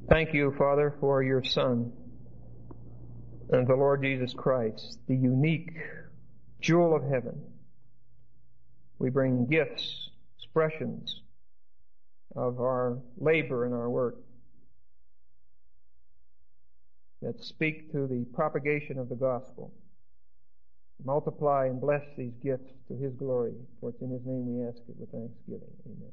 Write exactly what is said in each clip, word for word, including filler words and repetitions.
Thank you, Father, for your Son and the Lord Jesus Christ, the unique jewel of heaven. We bring gifts, expressions of our labor and our work that speak to the propagation of the gospel. Multiply and bless these gifts to His glory, for it's in His name we ask it with thanksgiving. Amen.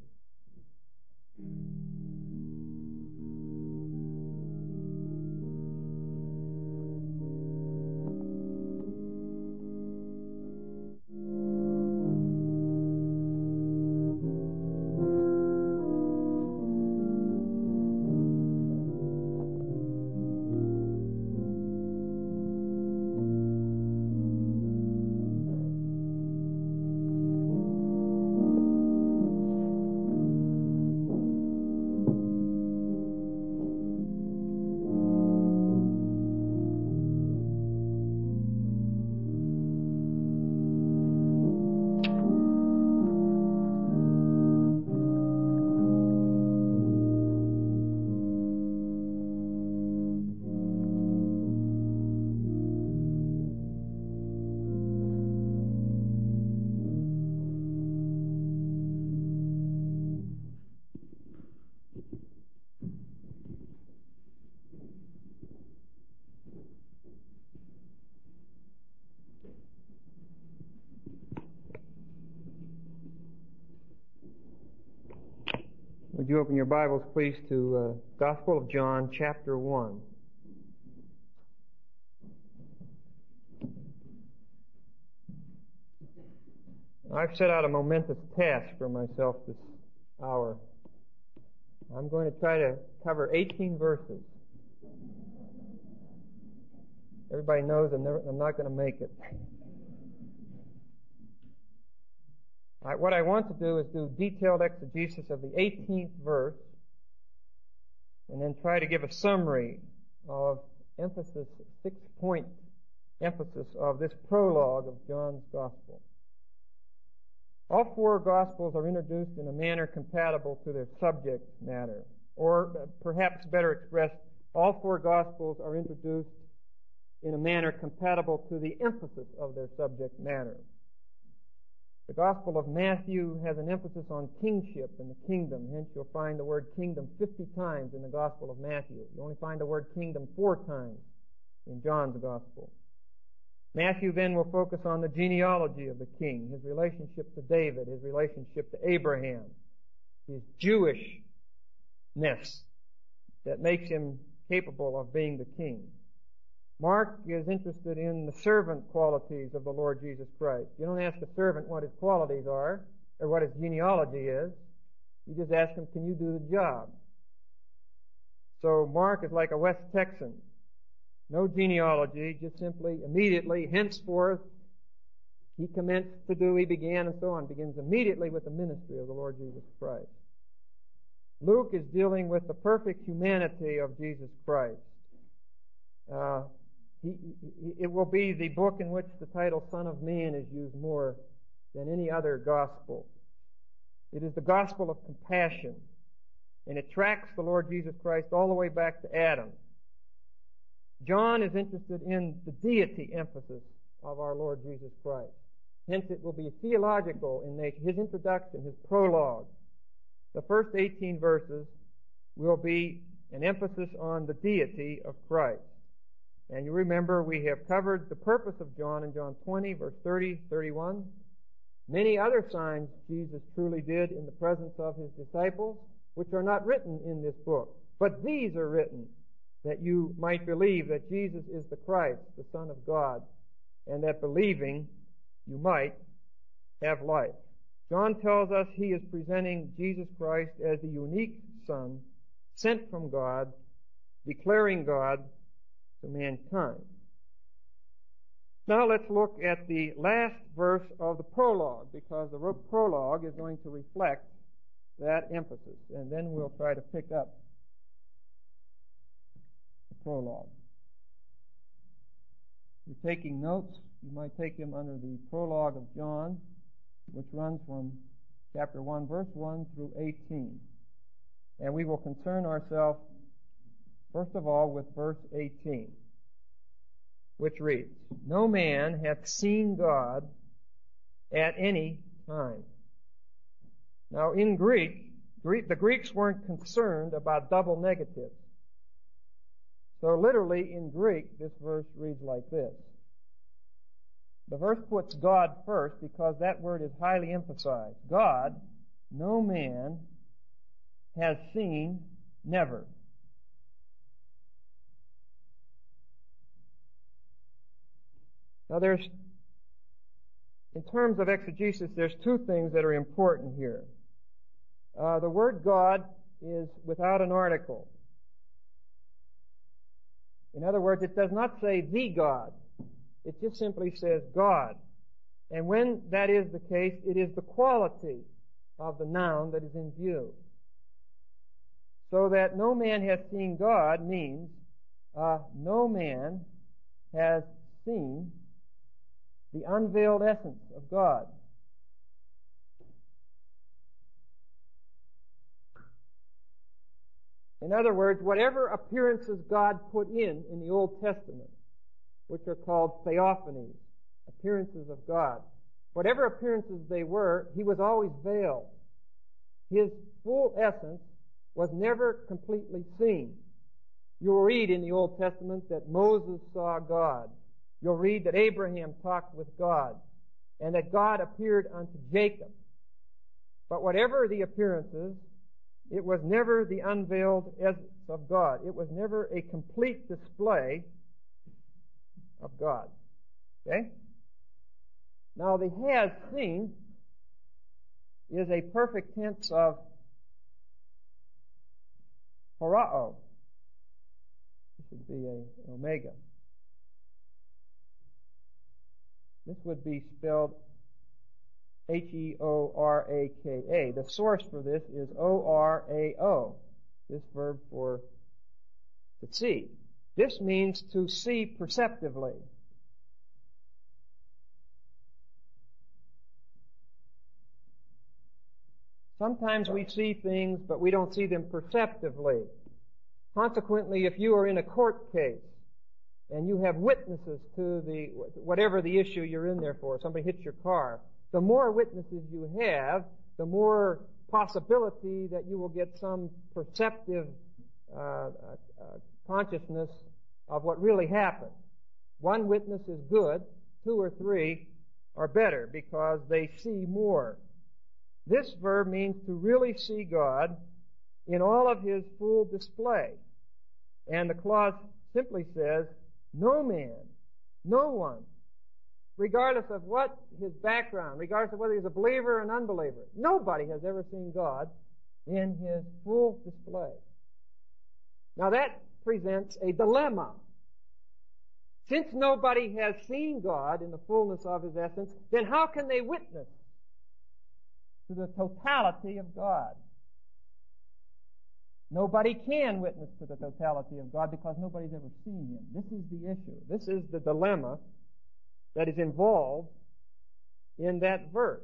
Would you open your Bibles, please, to uh, Gospel of John, chapter one. I've set out a momentous task for myself this hour. I'm going to try to cover eighteen verses. Everybody knows I'm, never, I'm not going to make it. I, what I want to do is do detailed exegesis of the eighteenth verse and then try to give a summary of emphasis, six-point emphasis of this prologue of John's Gospel. All four Gospels are introduced in a manner compatible to their subject matter, or perhaps better expressed, all four Gospels are introduced in a manner compatible to the emphasis of their subject matter. The Gospel of Matthew has an emphasis on kingship and the kingdom. Hence, you'll find the word kingdom fifty times in the Gospel of Matthew. You only find the word kingdom four times in John's Gospel. Matthew then will focus on the genealogy of the king, his relationship to David, his relationship to Abraham, his Jewishness that makes him capable of being the king. Mark is interested in the servant qualities of the Lord Jesus Christ. You don't ask a servant what his qualities are or what his genealogy is. You just ask him, can you do the job? So Mark is like a West Texan. No genealogy, just simply, immediately, henceforth, he commenced to do, he began, and so on. Begins immediately with the ministry of the Lord Jesus Christ. Luke is dealing with the perfect humanity of Jesus Christ. Uh, He, he, it will be the book in which the title Son of Man is used more than any other gospel. It is the gospel of compassion, and it tracks the Lord Jesus Christ all the way back to Adam. John is interested in the deity emphasis of our Lord Jesus Christ. Hence it will be theological in nature. His introduction, his prologue, the first eighteen verses will be an emphasis on the deity of Christ. And you remember we have covered the purpose of John in John twenty, verse thirty, thirty-one. Many other signs Jesus truly did in the presence of His disciples, which are not written in this book. But these are written that you might believe that Jesus is the Christ, the Son of God, and that believing you might have life. John tells us he is presenting Jesus Christ as the unique Son, sent from God, declaring God to mankind. Now let's look at the last verse of the prologue, because the prologue is going to reflect that emphasis, and then we'll try to pick up the prologue. If you're taking notes, you might take them under the prologue of John, which runs from chapter one, verse one through eighteen. And we will concern ourselves First of all, with verse eighteen, which reads, "No man hath seen God at any time." Now, in Greek, Greek, the Greeks weren't concerned about double negatives. So literally, in Greek, this verse reads like this. The verse puts God first because that word is highly emphasized. God, no man has seen, never. Now there's, in terms of exegesis, there's two things that are important here. Uh, the word God is without an article. In other words, it does not say the God. It just simply says God. And when that is the case, it is the quality of the noun that is in view. So that no man has seen God means uh, no man has seen the unveiled essence of God. In other words, whatever appearances God put in in the Old Testament, which are called theophanies, appearances of God, whatever appearances they were, he was always veiled. His full essence was never completely seen. You'll read in the Old Testament that Moses saw God. You'll read that Abraham talked with God, and that God appeared unto Jacob. But whatever the appearances, it was never the unveiled essence of God. It was never a complete display of God. Okay? Now the has seen is a perfect tense of horao. This would be a omega. This would be spelled H E O R A K A. The source for this is O R A O, this verb for to see. This means to see perceptively. Sometimes we see things, but we don't see them perceptively. Consequently, if you are in a court case and you have witnesses to the whatever the issue you're in there for, somebody hits your car, the more witnesses you have, the more possibility that you will get some perceptive uh, uh, consciousness of what really happened. One witness is good, two or three are better because they see more. This verb means to really see God in all of His full display. And the clause simply says, no man, no one, regardless of what his background, regardless of whether he's a believer or an unbeliever, nobody has ever seen God in His full display. Now that presents a dilemma. Since nobody has seen God in the fullness of His essence, then how can they witness to the totality of God? Nobody can witness to the totality of God because nobody's ever seen Him. This is the issue. This is the dilemma that is involved in that verse.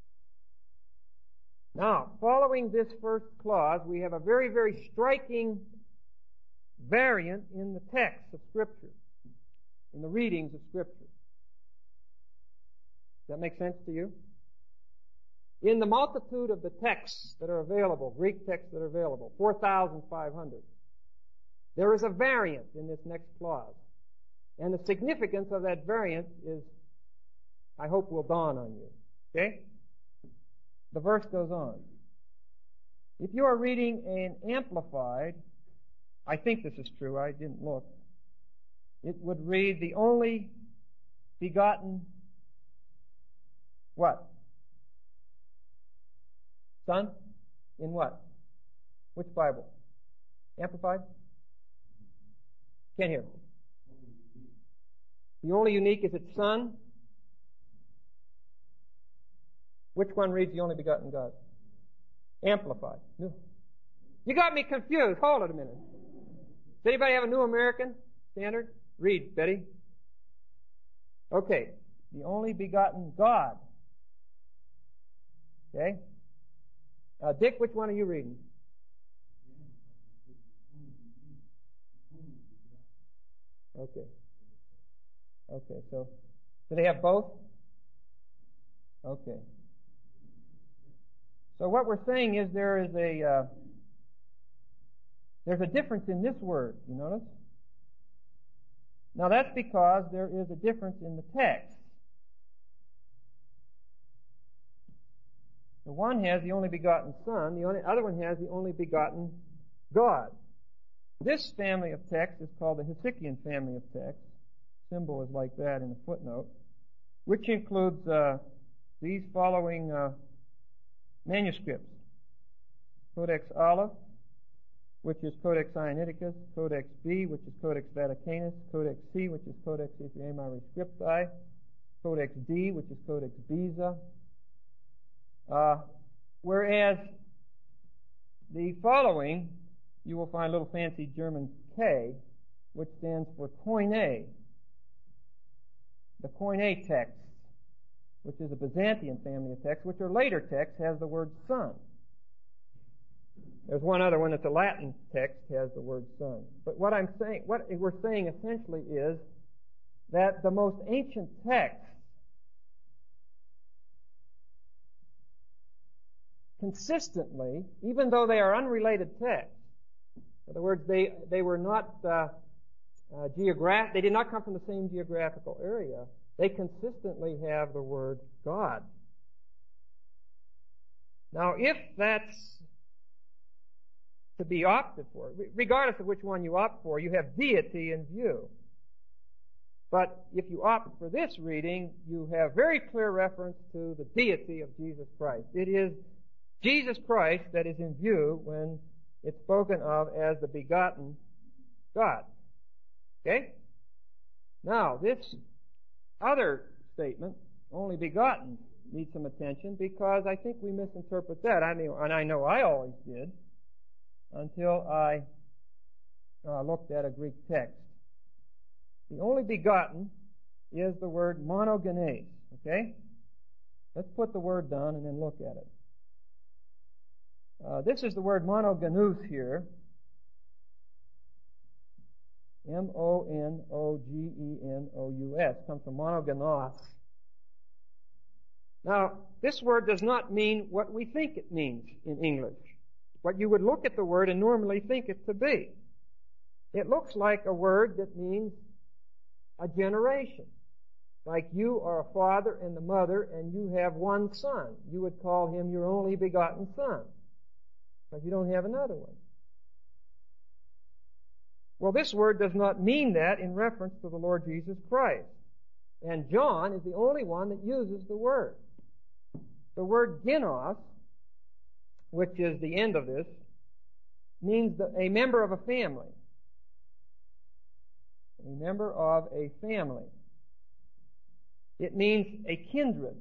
Now, following this first clause, we have a very, very striking variant in the text of Scripture, in the readings of Scripture. Does that make sense to you? In the multitude of the texts that are available, Greek texts that are available, four thousand five hundred, there is a variant in this next clause. And the significance of that variant is, I hope, will dawn on you. Okay? The verse goes on. If you are reading an amplified, I think this is true, I didn't look, it would read, the only begotten, what? Son? In what? Which Bible? Amplified? Can't hear. The only unique is its Son. Which one reads the only begotten God? Amplified. No. You got me confused. Hold it a minute. Does anybody have a New American Standard? Read, Betty. Okay. The only begotten God. Okay. Uh, Dick, which one are you reading? Okay. Okay, so, do they have both? Okay. So what we're saying is there is a, uh, there's a difference in this word, you notice? Now that's because there is a difference in the text. The one has the only begotten Son, the only, other one has the only begotten God. This family of texts is called the Hesychian family of texts. Symbol is like that in the footnote, which includes uh, these following uh, manuscripts. Codex Aleph, which is Codex Sinaiticus, Codex B, which is Codex Vaticanus, Codex C, which is Codex Ephraemi Rescripti, Codex D, which is Codex Beza. Uh, whereas the following, you will find a little fancy German K, which stands for Koine. The Koine texts, which is a Byzantine family of texts, which are later texts, has the word Son. There's one other one that's a Latin text, has the word Son. But what I'm saying, what we're saying essentially is that the most ancient texts consistently, even though they are unrelated texts, in other words, they, they were not uh, uh, geograph, they did not come from the same geographical area, they consistently have the word God. Now, if that's to be opted for, regardless of which one you opt for, you have deity in view. But if you opt for this reading, you have very clear reference to the deity of Jesus Christ. It is Jesus Christ that is in view when it's spoken of as the begotten God. Okay? Now, this other statement, only begotten, needs some attention because I think we misinterpret that. I mean, and I know I always did until I uh, looked at a Greek text. The only begotten is the word monogenes. Okay? Let's put the word down and then look at it. Uh, this is the word monogenous here. M O N O G E N O U S. Comes from monogenos. Now, this word does not mean what we think it means in English. What you would look at the word and normally think it to be. It looks like a word that means a generation. Like you are a father and the mother and you have one son. You would call him your only begotten son. Because you don't have another one. Well, this word does not mean that in reference to the Lord Jesus Christ. And John is the only one that uses the word. The word genos, which is the end of this, means the, a member of a family. A member of a family. It means a kindred.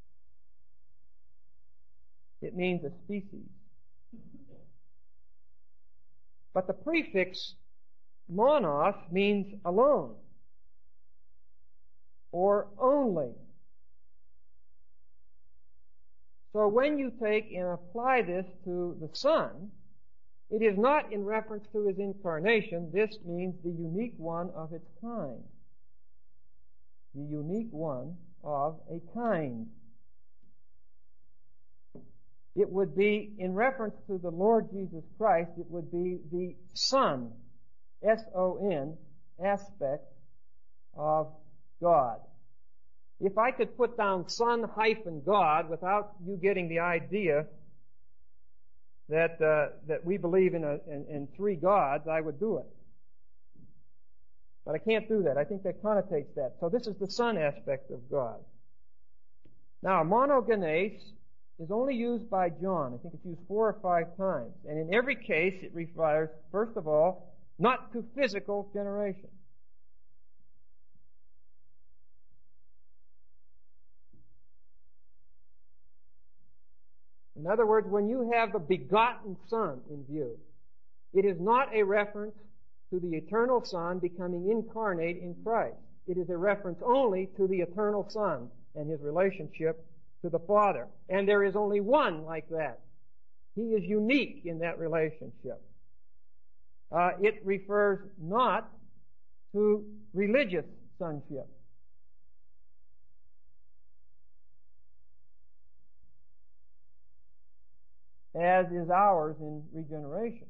It means a species. But the prefix monos means alone or only. So when you take and apply this to the Son, it is not in reference to His incarnation. This means the unique one of its kind. The unique one of a kind. It would be, in reference to the Lord Jesus Christ, it would be the Son, S O N, aspect of God. If I could put down Son hyphen God without you getting the idea that uh, that we believe in, a, in, in three gods, I would do it. But I can't do that. I think that connotates that. So this is the Son aspect of God. Now, monogenes is only used by John. I think it's used four or five times. And in every case, it refers, first of all, not to physical generation. In other words, when you have the begotten Son in view, it is not a reference to the eternal Son becoming incarnate in Christ. It is a reference only to the eternal Son and His relationship to the Father. And there is only one like that. He is unique in that relationship. Uh, it refers not to religious sonship. As is ours in regeneration.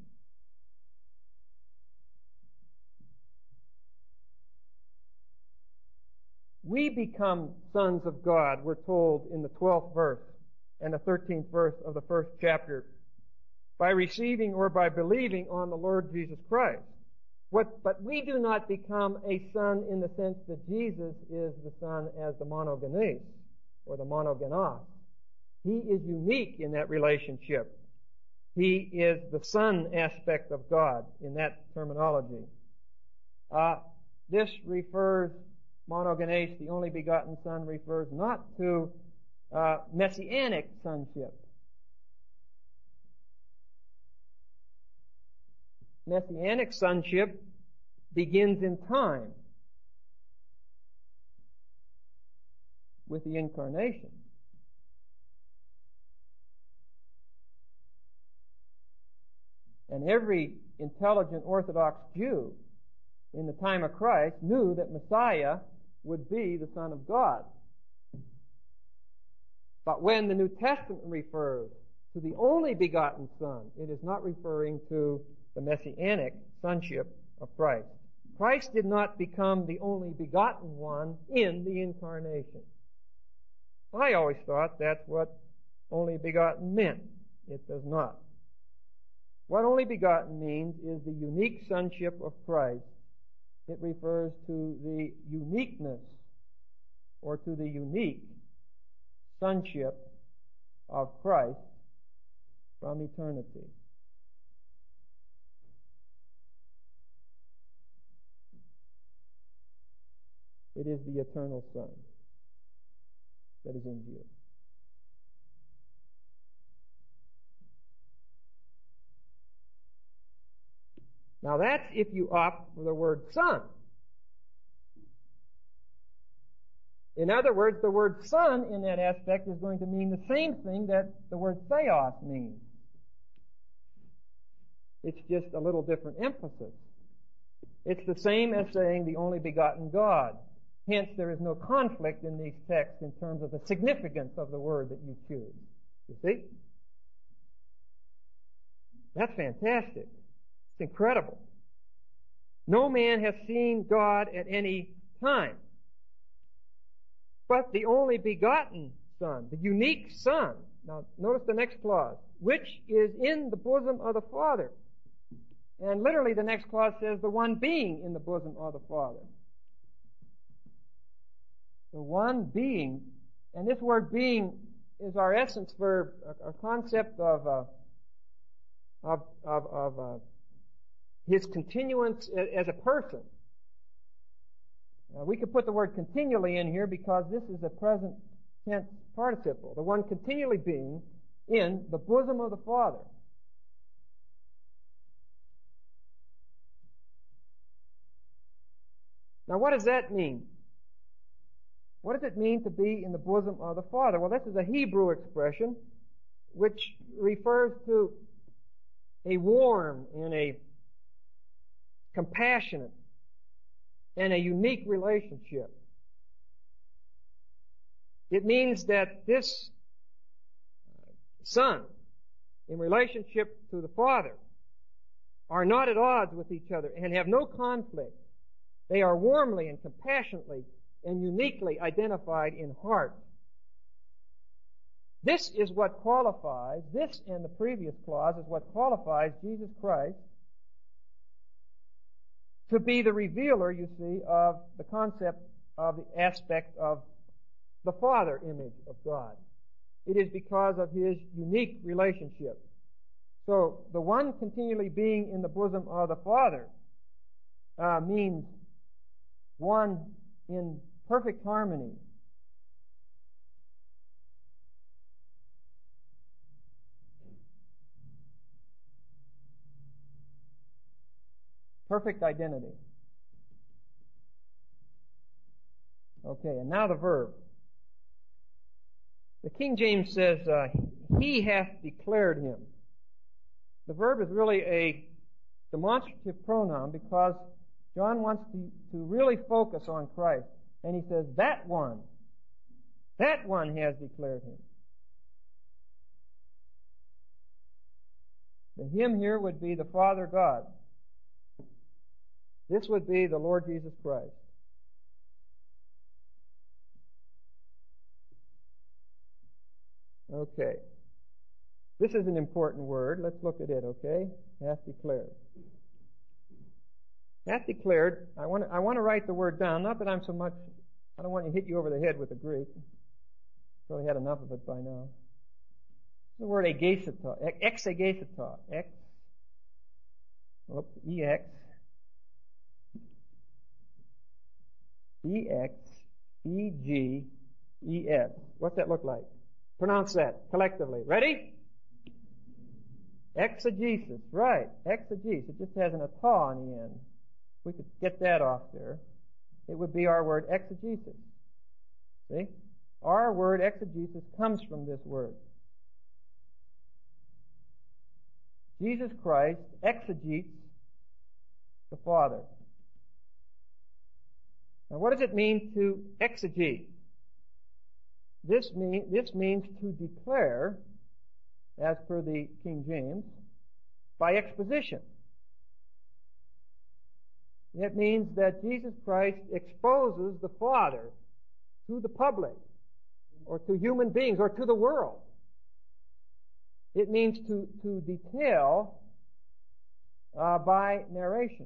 We become sons of God, we're told in the twelfth verse and the thirteenth verse of the first chapter, by receiving or by believing on the Lord Jesus Christ. What, but we do not become a son in the sense that Jesus is the son as the monogenes, or the monogenos. He is unique in that relationship. He is the son aspect of God in that terminology. Uh, this refers, monogenes, the only begotten Son, refers not to uh, messianic sonship. Messianic sonship begins in time with the incarnation. And every intelligent Orthodox Jew in the time of Christ knew that Messiah would be the Son of God. But when the New Testament refers to the only begotten Son, it is not referring to the messianic sonship of Christ. Christ did not become the only begotten one in the incarnation. I always thought that's what only begotten meant. It does not. What only begotten means is the unique sonship of Christ. It refers to the uniqueness or to the unique sonship of Christ from eternity. It is the eternal Son that is in view. Now that's if you opt for the word son. In other words, the word son in that aspect is going to mean the same thing that the word theos means. It's just a little different emphasis. It's the same as saying the only begotten God. Hence, there is no conflict in these texts in terms of the significance of the word that you choose. You see? That's fantastic. It's incredible. No man has seen God at any time. But the only begotten Son, the unique Son, now notice the next clause, which is in the bosom of the Father. And literally the next clause says the one being in the bosom of the Father. The one being, and this word being is our essence verb, a, a concept of, uh, of, of, of uh, his continuance as a person. Uh, we could put the word continually in here because this is a present tense participle. The one continually being in the bosom of the Father. Now what does that mean? What does it mean to be in the bosom of the Father? Well, this is a Hebrew expression which refers to a warm and a compassionate and a unique relationship. It means that this Son, in relationship to the Father, are not at odds with each other and have no conflict. They are warmly and compassionately and uniquely identified in heart. This is what qualifies, this and the previous clause is what qualifies Jesus Christ to be the revealer, you see, of the concept of the aspect of the Father image of God. It is because of his unique relationship. So the one continually being in the bosom of the Father uh, means one in perfect harmony. Perfect identity. Okay, and now the verb. The King James says, uh, he hath declared him. The verb is really a demonstrative pronoun because John wants to, to really focus on Christ. And he says, that one, that one has declared him. The him here would be the Father God. This would be the Lord Jesus Christ. Okay. This is an important word. Let's look at it, okay? Hath declared. Hath declared, I want to, I want to write the word down. Not that I'm so much, I don't want to hit you over the head with the Greek. Probably had enough of it by now. The word egesata, exegesata, ex, oops, ex, ex, e-g-e-s. What's that look like? Pronounce that collectively. Ready? Exegesis, right? Exegesis. It just has an ata on the end. We could get that off there. It would be our word exegesis. See? Our word exegesis comes from this word. Jesus Christ exegetes the Father. Now, what does it mean to exegete? This, mean, this means to declare, as per the King James, by exposition. It means that Jesus Christ exposes the Father to the public, or to human beings, or to the world. It means to, to detail uh, by narration.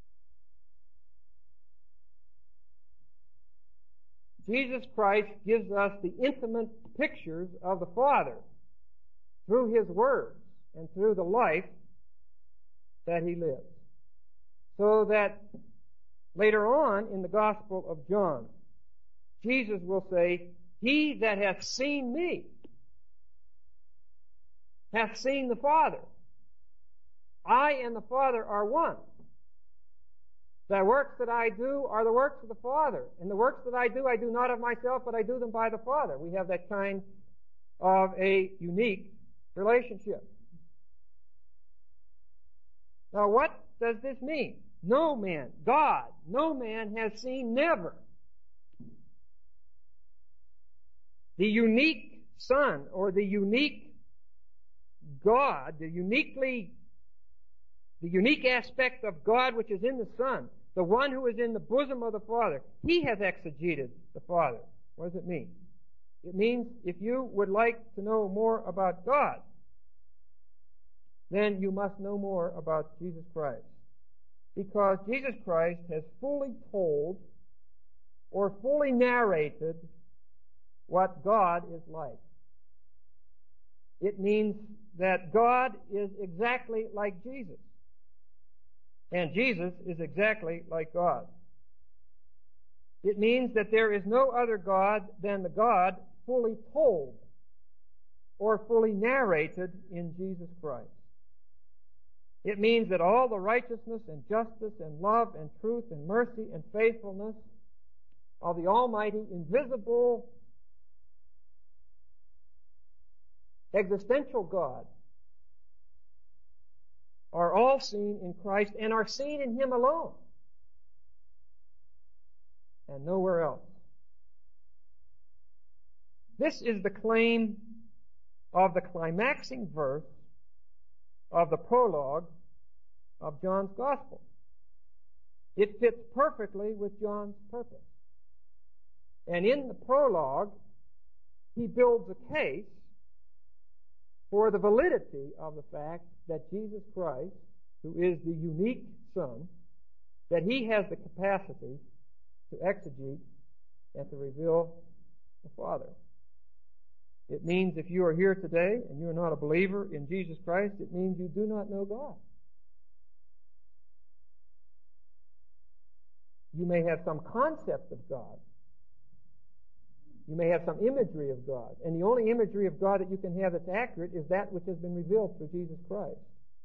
Jesus Christ gives us the intimate pictures of the Father through His words and through the life that He lives. So that later on in the Gospel of John, Jesus will say, "He that hath seen me hath seen the Father. I and the Father are one. The works that I do are the works of the Father. And the works that I do, I do not of myself, but I do them by the Father." We have that kind of a unique relationship. Now, what does this mean? No man, God, no man has seen, never, the unique Son, or the unique God, the uniquely, the unique aspect of God which is in the Son, the one who is in the bosom of the Father. He hath exegeted the Father. What does it mean? It means if you would like to know more about God, then you must know more about Jesus Christ. Because Jesus Christ has fully told or fully narrated what God is like. It means that God is exactly like Jesus. And Jesus is exactly like God. It means that there is no other God than the God fully told or fully narrated in Jesus Christ. It means that all the righteousness and justice and love and truth and mercy and faithfulness of the Almighty, invisible, existential God are all seen in Christ and are seen in Him alone and nowhere else. This is the claim of the climaxing verse of the prologue of John's Gospel. It fits perfectly with John's purpose. And in the prologue, he builds a case for the validity of the fact that Jesus Christ, who is the unique Son, that He has the capacity to exegete and to reveal the Father. It means if you are here today and you are not a believer in Jesus Christ, it means you do not know God. You may have some concept of God. You may have some imagery of God. And the only imagery of God that you can have that's accurate is that which has been revealed through Jesus Christ.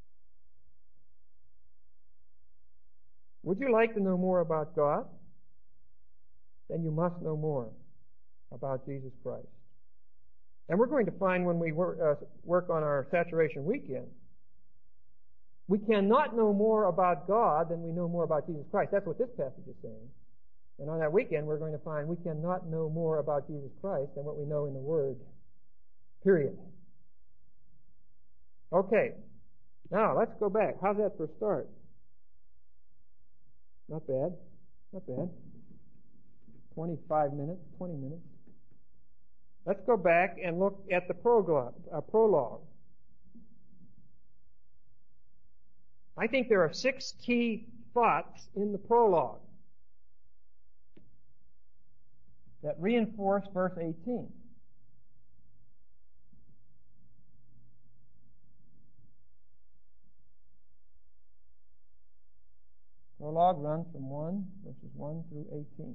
Would you like to know more about God? Then you must know more about Jesus Christ. And we're going to find when we work, uh, work on our saturation weekend We cannot know more about God than we know more about Jesus Christ. That's what this passage is saying. And on that weekend, we're going to find we cannot know more about Jesus Christ than what we know in the Word. Period. Okay. Now, let's go back. How's that for a start? Not bad. Not bad. twenty-five minutes, twenty minutes. Let's go back and look at the prologue. Uh, prologue. I think there are six key thoughts in the prologue that reinforce verse eighteen. Prologue runs from one, verses one through eighteen.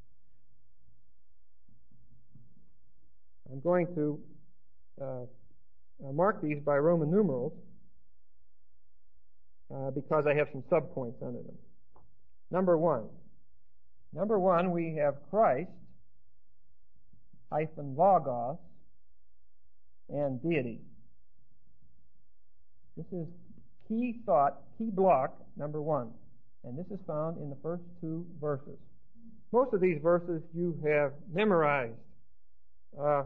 I'm going to uh, uh, mark these by Roman numerals uh, because I have some subpoints under them. Number one. Number one, we have Christ hyphen logos and deity. This is key thought, key block, number one. And this is found in the first two verses. Most of these verses you have memorized. Uh,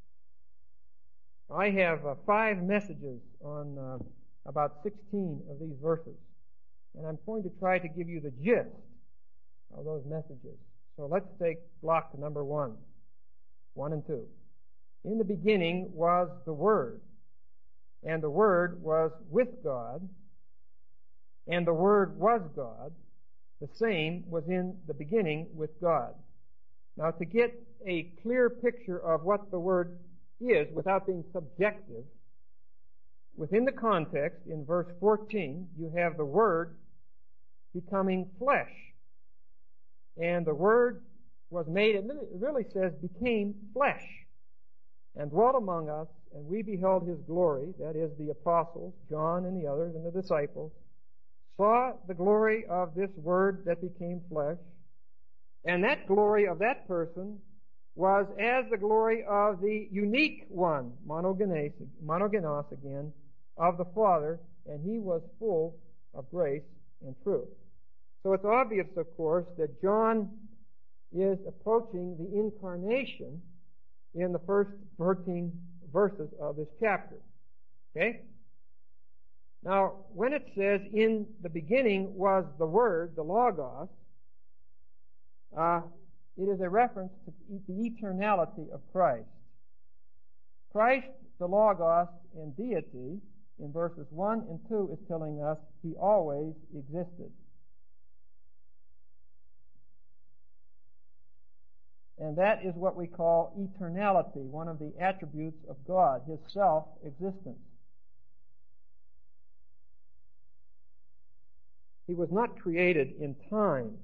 I have uh, five messages on uh, about sixteen of these verses. And I'm going to try to give you the gist of those messages. So let's take block number one. One and two. In the beginning was the Word, and the Word was with God, and the Word was God. The same was in the beginning with God. Now, to get a clear picture of what the Word is without being subjective, within the context, in verse fourteen, you have the Word becoming flesh. And the Word was made, it really says, became flesh, and dwelt among us, and we beheld His glory, that is, the apostles, John and the others, and the disciples, saw the glory of this Word that became flesh, and that glory of that person was as the glory of the unique one, monogenes, monogenos again, of the Father, and He was full of grace and truth. So it's obvious, of course, that John is approaching the incarnation in the first thirteen verses of this chapter. Okay? Now, when it says, in the beginning was the Word, the Logos, uh, it is a reference to the eternality of Christ. Christ, the Logos, in deity, in verses one and two, is telling us He always existed. And that is what we call eternality, one of the attributes of God, His self-existence. He was not created in time.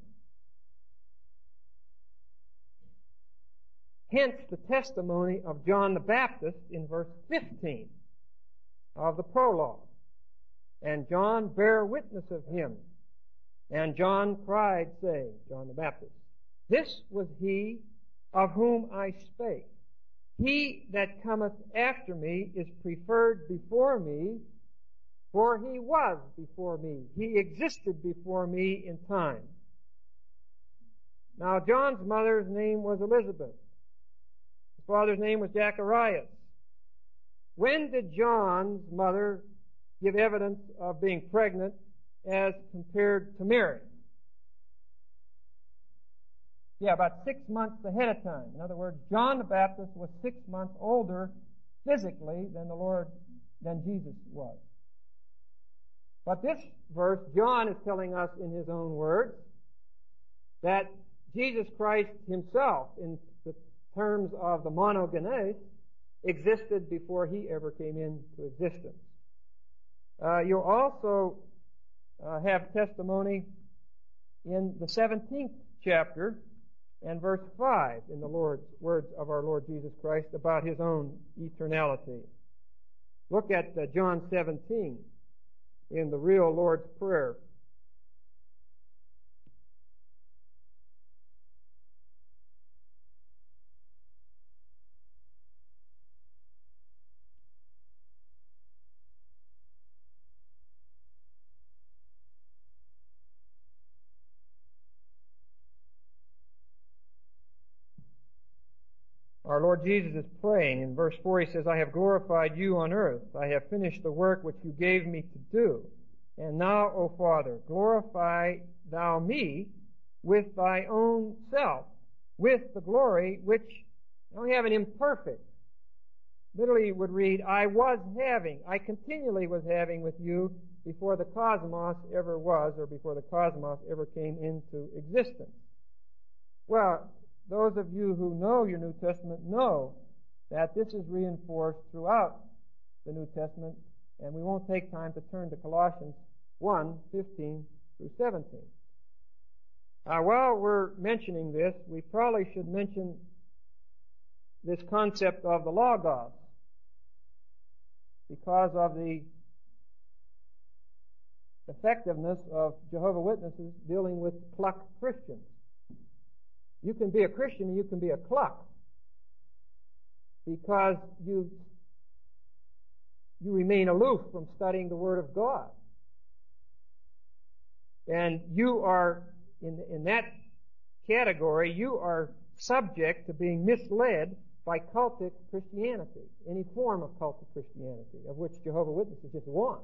Hence the testimony of John the Baptist in verse fifteen of the prologue. And John bare witness of Him. And John cried, saying, John the Baptist, this was He of whom I spake. He that cometh after me is preferred before me, for He was before me. He existed before me in time. Now, John's mother's name was Elizabeth. His father's name was Zacharias. When did John's mother give evidence of being pregnant as compared to Mary? Yeah, about six months ahead of time. In other words, John the Baptist was six months older physically than the Lord, than Jesus was. But this verse, John is telling us in his own words that Jesus Christ Himself, in the terms of the monogenes, existed before He ever came into existence. Uh, you'll also uh, have testimony in the seventeenth chapter and verse five in the Lord's words of our Lord Jesus Christ about His own eternality. Look at uh, John seventeen in the real Lord's Prayer. Our Lord Jesus is praying. In verse four he says, I have glorified you on earth. I have finished the work which you gave me to do. And now, O Father, glorify thou me with thy own self, with the glory which, now we have an imperfect. Literally would read, I was having, I continually was having with you before the cosmos ever was, or before the cosmos ever came into existence. Well, those of you who know your New Testament know that this is reinforced throughout the New Testament, and we won't take time to turn to Colossians one, fifteen through seventeen. Uh, while we're mentioning this, we probably should mention this concept of the Logos, because of the effectiveness of Jehovah's Witnesses dealing with cluck Christians. You can be a Christian and you can be a cluck because you you remain aloof from studying the Word of God. And you are, in, in that category, you are subject to being misled by cultic Christianity, any form of cultic Christianity, of which Jehovah's Witness is just one.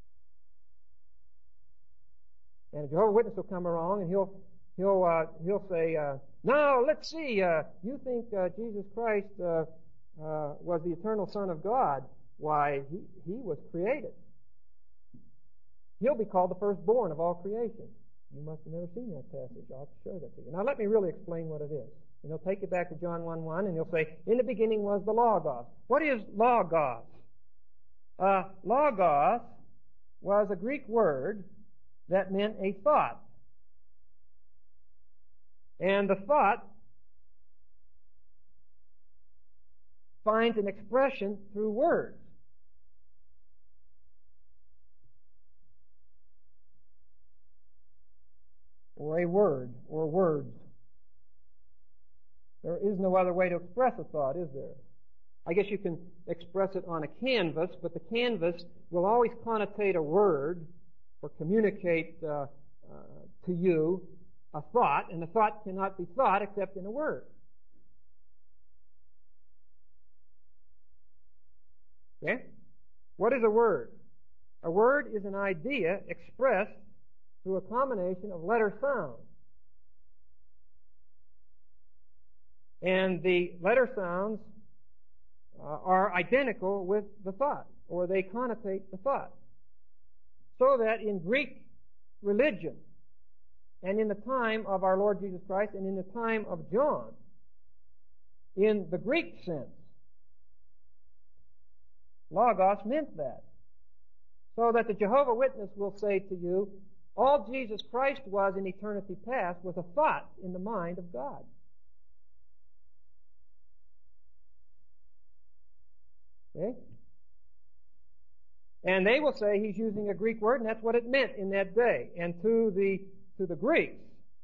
And a Jehovah's Witness will come along and he'll he'll uh, he'll say, uh, "Now let's see. Uh, you think uh, Jesus Christ uh, uh, was the eternal Son of God? Why, he he was created. He'll be called the firstborn of all creation." You must have never seen that passage. I'll show that to you. Now let me really explain what it is. And he'll take you back to John one one, and he'll say, "In the beginning was the Logos." What is Logos? Uh, Logos was a Greek word that meant a thought. And the thought finds an expression through words. Or a word, or words. There is no other way to express a thought, is there? I guess you can express it on a canvas, but the canvas will always connotate a word or communicate uh, uh, to you a thought, and a thought cannot be thought except in a word. Okay? What is a word? A word is an idea expressed through a combination of letter sounds. And the letter sounds uh, are identical with the thought, or they connotate the thought. So that in Greek religion, and in the time of our Lord Jesus Christ, and in the time of John, in the Greek sense, Logos meant that. So that the Jehovah's Witness will say to you, all Jesus Christ was in eternity past was a thought in the mind of God. Okay? And they will say he's using a Greek word, and that's what it meant in that day. And to the to the Greeks,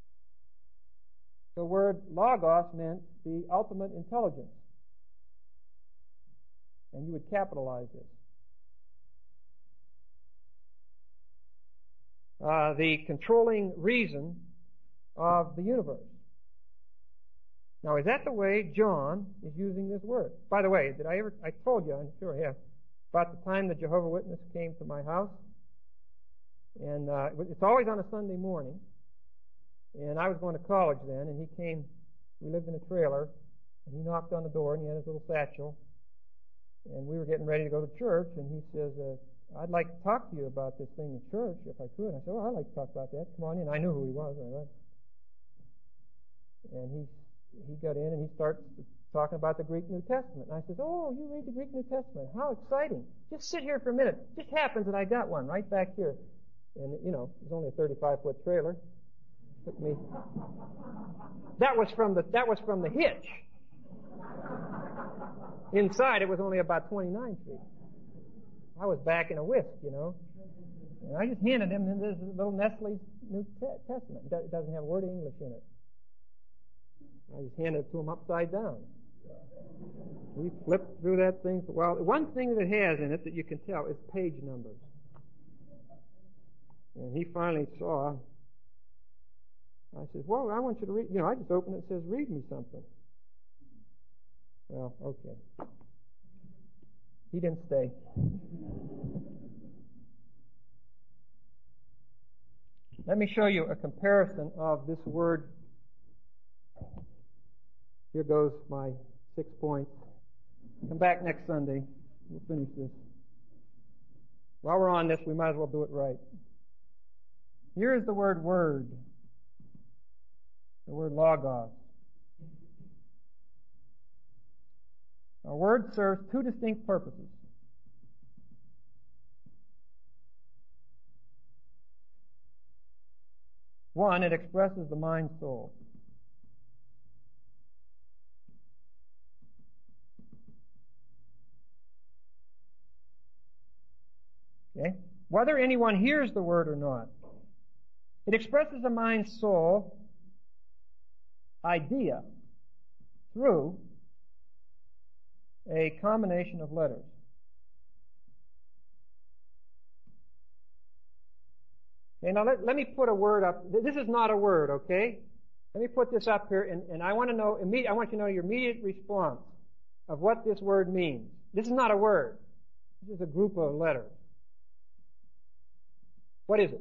the word Logos meant the ultimate intelligence. And you would capitalize this. Uh, the controlling reason of the universe. Now, is that the way John is using this word? By the way, did I ever, I told you, I'm sure I have, about the time the Jehovah's Witness came to my house. And uh, it's always on a Sunday morning. And I was going to college then, and he came, we lived in a trailer, and he knocked on the door, and he had his little satchel. And we were getting ready to go to church, and he says, uh, I'd like to talk to you about this thing in church, if I could. I said, oh, I'd like to talk about that. Come on in. I knew who he was. Right? And he he got in, and he starts talking about the Greek New Testament. And I says, oh, you read the Greek New Testament. How exciting. Just sit here for a minute. It just happens that I got one right back here. And, you know, it was only a thirty-five foot trailer. Took me. That was from the, that was from the hitch. Inside, it was only about twenty-nine feet. I was back in a whisk, you know. And I just handed him this little Nestle's New Testament. It doesn't have a word of English in it. I just handed it to him upside down. He flipped through that thing. Well, one thing that it has in it that you can tell is page numbers. And he finally saw. I said, well, I want you to read. You know, I just opened it and it says, read me something. Well, okay. He didn't stay. Let me show you a comparison of this word. Here goes my six points. Come back next Sunday. We'll finish this. While we're on this, we might as well do it right. Here is the word word. The word logos. A word serves two distinct purposes. One, it expresses the mind soul. Okay? Whether anyone hears the word or not, it expresses the mind soul idea through a combination of letters. Okay, now let, let me put a word up. This is not a word, okay? Let me put this up here, and, and I want to know, immediate, I want you to know your immediate response of what this word means. This is not a word. This is a group of letters. What is it?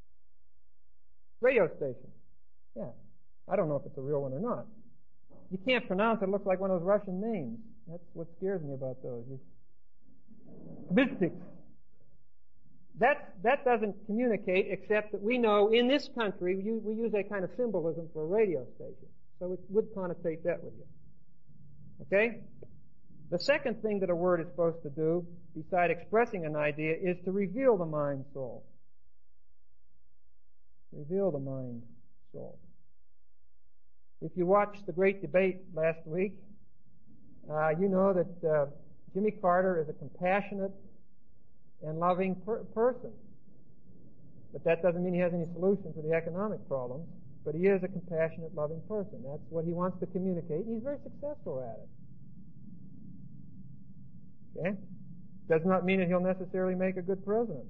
Radio station. Yeah. I don't know if it's a real one or not. You can't pronounce it. It looks like one of those Russian names. That's what scares me about those. Mystics. That, that doesn't communicate, except that we know in this country we use, we use a kind of symbolism for a radio station. So it would connotate that with you. Okay? The second thing that a word is supposed to do, beside expressing an idea, is to reveal the mind soul. Reveal the mind soul. If you watched the great debate last week, uh, you know that uh, Jimmy Carter is a compassionate and loving per- person. But that doesn't mean he has any solution for the economic problems. But he is a compassionate, loving person. That's what he wants to communicate, and he's very successful at it. Okay? Does not mean that he'll necessarily make a good president.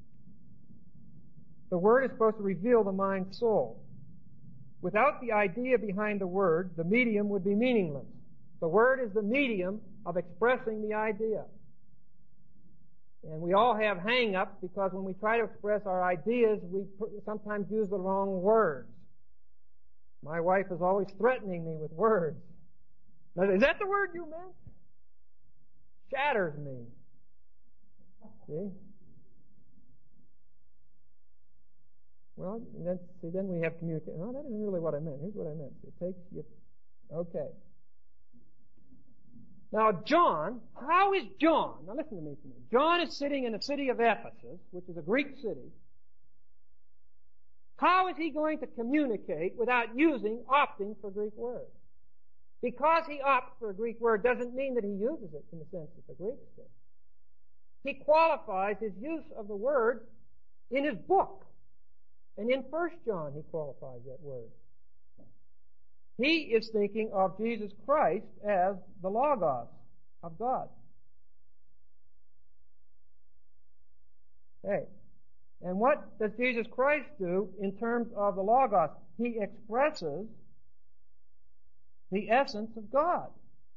The word is supposed to reveal the mind soul. Without the idea behind the word, the medium would be meaningless. The word is the medium of expressing the idea. And we all have hang-ups because when we try to express our ideas, we sometimes use the wrong words. My wife is always threatening me with words. Is that the word you meant? Shatters me. See? Well, then, see, then we have communication. No, that isn't really what I meant. Here's what I meant. It takes you. Okay. Now, John, how is John? Now, listen to me for a minute. John is sitting in the city of Ephesus, which is a Greek city. How is he going to communicate without using, opting for Greek words? Because he opts for a Greek word doesn't mean that he uses it in the sense that the Greeks did. He qualifies his use of the word in his book. And in First John, he qualifies that word. He is thinking of Jesus Christ as the Logos of God. Okay. And what does Jesus Christ do in terms of the Logos? He expresses the essence of God.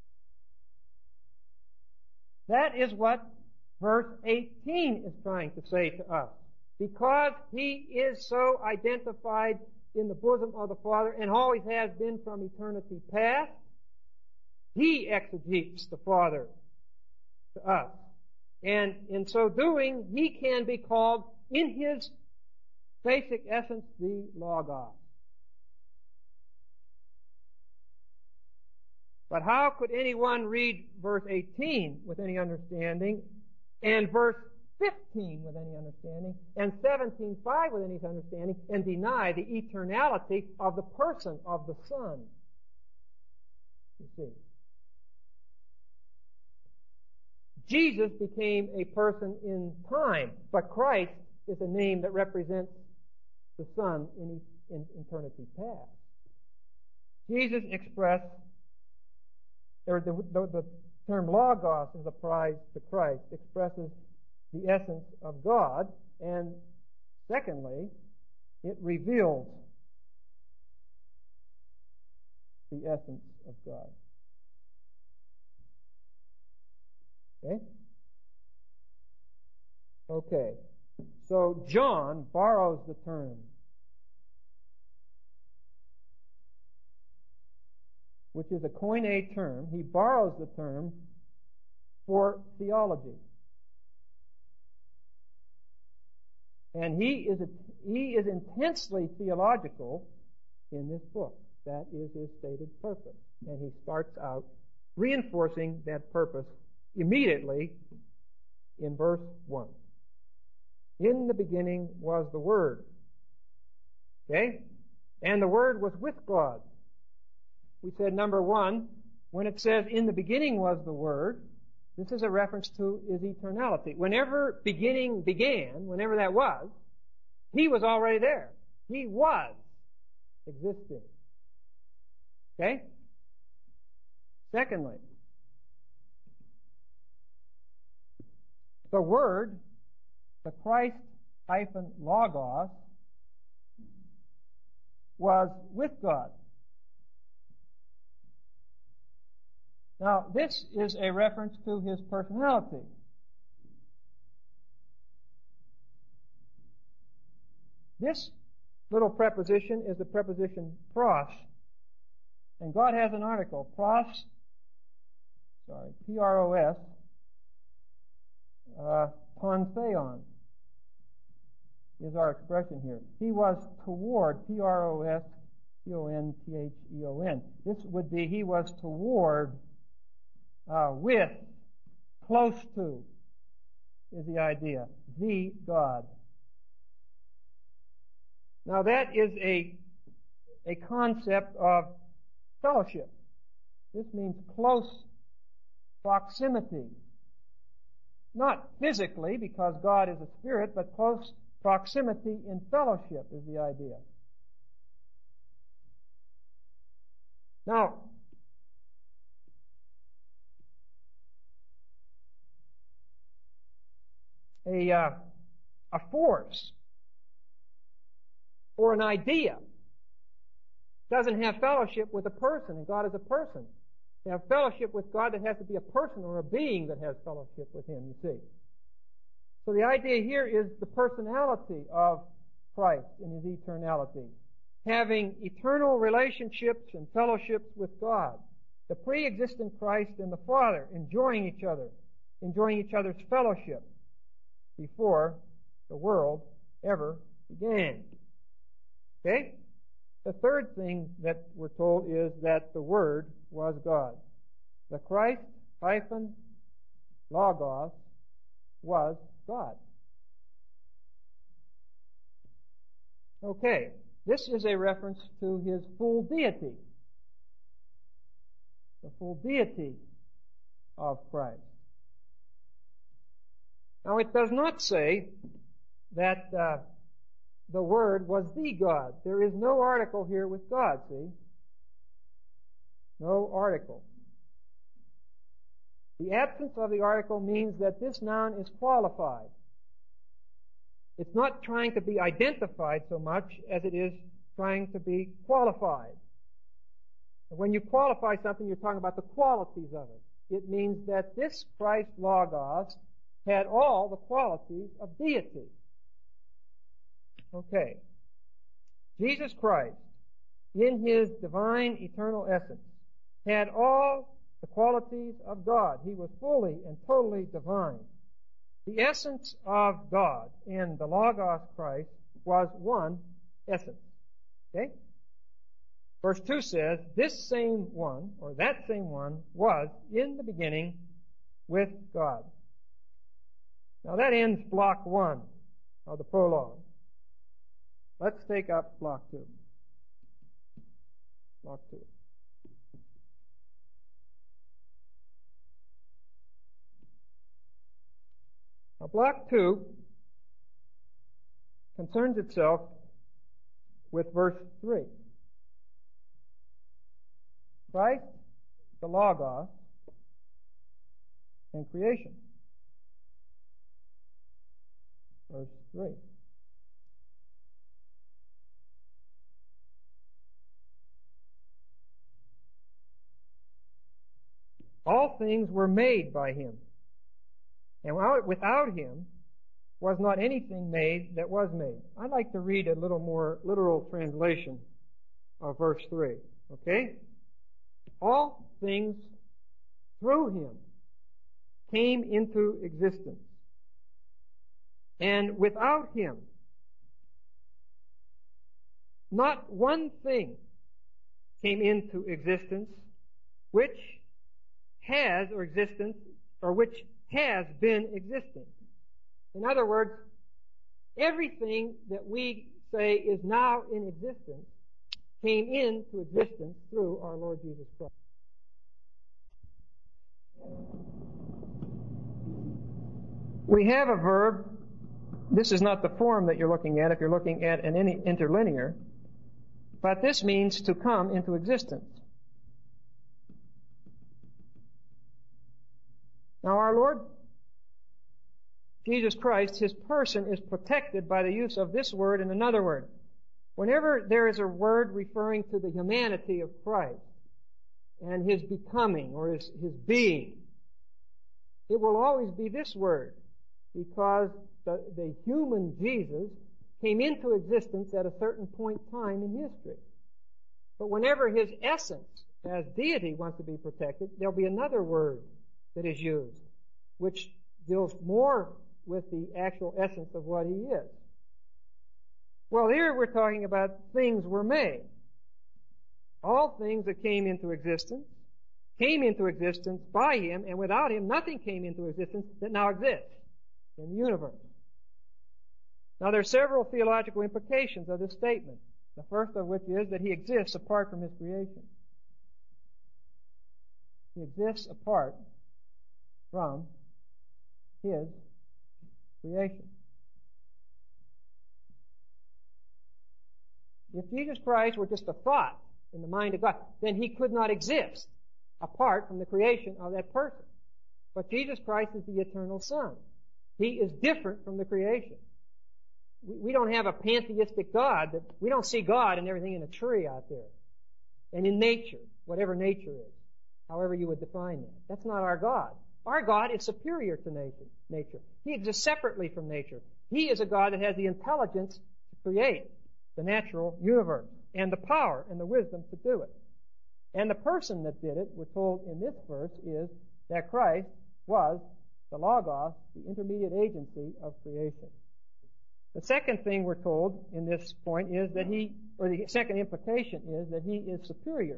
That is what verse eighteen is trying to say to us. Because he is so identified in the bosom of the Father and always has been from eternity past, he exegetes the Father to us. And in so doing, he can be called, in his basic essence, the Logos. But how could anyone read verse eighteen with any understanding and verse fifteen with any understanding, and seventeen five with any understanding, and deny the eternality of the person of the Son? You see. Jesus became a person in time, but Christ is a name that represents the Son in, in eternity past. Jesus expressed, or the, the, the term Logos as applied to Christ expresses the essence of God, and secondly, it reveals the essence of God. Okay? Okay. So John borrows the term, which is a Koine term. He borrows the term for theology. And he is, a, he is intensely theological in this book. That is his stated purpose. And he starts out reinforcing that purpose immediately in verse one. In the beginning was the Word. Okay? And the Word was with God. We said, number one, when it says in the beginning was the Word, this is a reference to his eternality. Whenever beginning began, whenever that was, he was already there. He was existing. Okay? Secondly, the Word, the Christ hyphen Logos, was with God. Now, this is a reference to his personality. This little preposition is the preposition pros. And God has an article, pros, sorry, P R O S, uh, ton theon is our expression here. He was toward, P R O S, T O N T H E O N. This would be he was toward, uh, with, close to, is the idea. The God. Now that is a, a concept of fellowship. This means close proximity. Not physically, because God is a spirit, but close proximity in fellowship is the idea. Now, a, uh, a force or an idea doesn't have fellowship with a person, and God is a person. To have fellowship with God, there has to be a person or a being that has fellowship with Him, you see. So the idea here is the personality of Christ in His eternality, having eternal relationships and fellowships with God. The pre-existent Christ and the Father enjoying each other, enjoying each other's fellowship before the world ever began. Okay? The third thing that we're told is that the Word was God. The Christ hyphen Logos was God. Okay, this is a reference to His full deity. The full deity of Christ. Now it does not say that uh, the Word was the God. There is no article here with God, see? No article. The absence of the article means that this noun is qualified. It's not trying to be identified so much as it is trying to be qualified. And when you qualify something, you're talking about the qualities of it. It means that this Christ Logos had all the qualities of deity. Okay. Jesus Christ, in His divine eternal essence, had all the qualities of God. He was fully and totally divine. The essence of God in the Logos Christ was one essence. Okay? Verse two says, this same one, or that same one, was in the beginning with God. Now that ends block one of the prologue. Let's take up block two. Block two. Now block two concerns itself with verse three. Christ, the Logos, and creation. Verse three. All things were made by Him, And without him was not anything made that was made. I'd like to read a little more literal translation of verse three. Okay? All things through him came into existence. And without him, not one thing came into existence which has or existence or which has been existing. In other words, everything that we say is now in existence came into existence through our Lord Jesus Christ. We have a verb. This is not the form that you're looking at if you're looking at an interlinear, but this means to come into existence. Now our Lord Jesus Christ, his person is protected by the use of this word and another word. Whenever there is a word referring to the humanity of Christ and his becoming or his, his being, it will always be this word, because the, the human Jesus came into existence at a certain point in time in history. But whenever his essence as deity wants to be protected, there'll be another word that is used, which deals more with the actual essence of what he is. Well, here we're talking about things were made. All things that came into existence came into existence by him, and without him nothing came into existence that now exists in the universe. Now there are several theological implications of this statement. The first of which is that he exists apart from his creation. He exists apart from his creation. If Jesus Christ were just a thought in the mind of God, then he could not exist apart from the creation of that person. But Jesus Christ is the eternal Son. He is different from the creation. We don't have a pantheistic God. That we don't see God in everything in a tree out there and in nature, whatever nature is, however you would define that. That's not our God. Our God is superior to nature. He exists separately from nature. He is a God that has the intelligence to create the natural universe and the power and the wisdom to do it. And the person that did it, we're told in this verse, is that Christ was the Logos, the intermediate agency of creation. The second thing we're told in this point is that he, or the second implication is that he is superior